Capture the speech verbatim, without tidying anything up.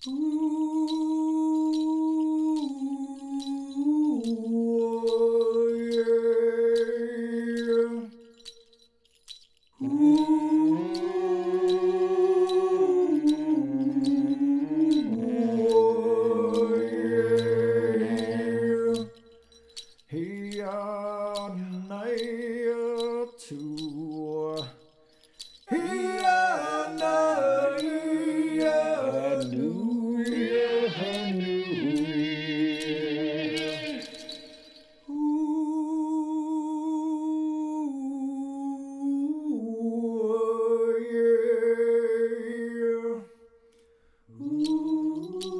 Ooh, yeah. Ooh, yeah. He are nigh to. He are nigh New Year, New Year. Ooh, yeah. Ooh.